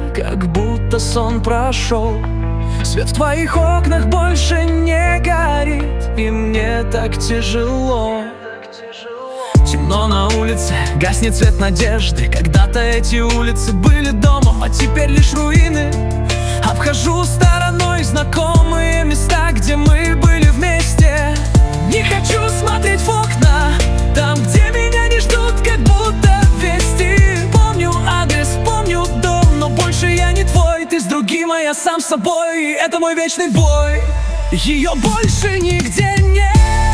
как будто сон прошел. Свет в твоих окнах больше не горит, и мне так тяжело. Темно на улице, гаснет свет надежды. Когда-то эти улицы были домом, а теперь лишь руины. Обхожу стороной знакомые места, где мы были вместе. Не хочу смотреть в окна, там, где меня не ждут, как будто вести. Помню адрес, помню дом, но больше я не твой. Ты с другим, а я сам с собой, и это мой вечный бой. Ее больше нигде нет,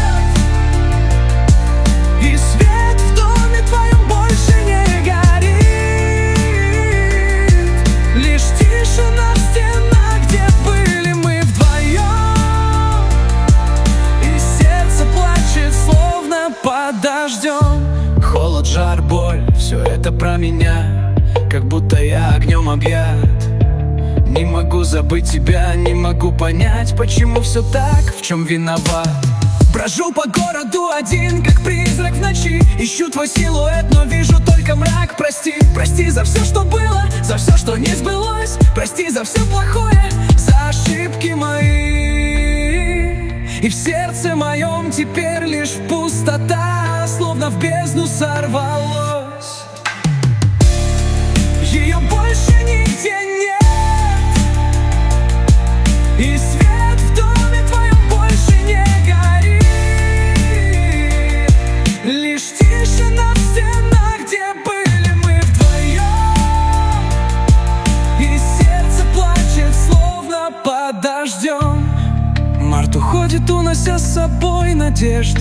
и свет в доме твоем больше не горит. Лишь тишина в стенах, где были мы вдвоем, и сердце плачет, словно под дождем. Холод, жар, боль, все это про меня, как будто я огнем объят. Не могу забыть тебя, не могу понять, почему все так, в чем виноват. Брожу по городу один, как призрак в ночи. Ищу твой силуэт, но вижу только мрак. Прости, прости за все, что было, за все, что не сбылось. Прости за все плохое, за ошибки мои. И в сердце моем теперь лишь пустота, словно в бездну сорвалось. Ее больше нигде нет, и свет в доме твоем больше не горит. Лишь тишина в стенах, где были мы вдвоем, и сердце плачет, словно под дождем. Март уходит, унося с собой надежды,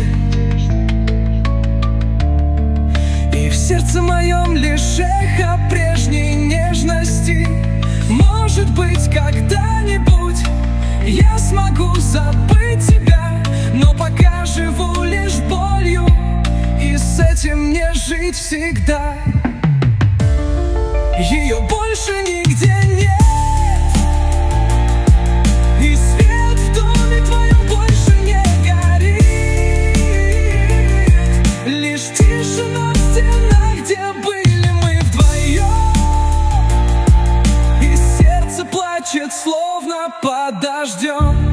и в сердце моем лишь эхо прежней нежности. Может быть, когда-нибудь я смогу забыть тебя, но пока живу лишь болью, и с этим мне жить всегда. Ее больше нигде нет, и свет в доме твоем больше не горит. Лишь тишина в стенах, где были мы вдвоем, и сердце плачет, словно под дождем.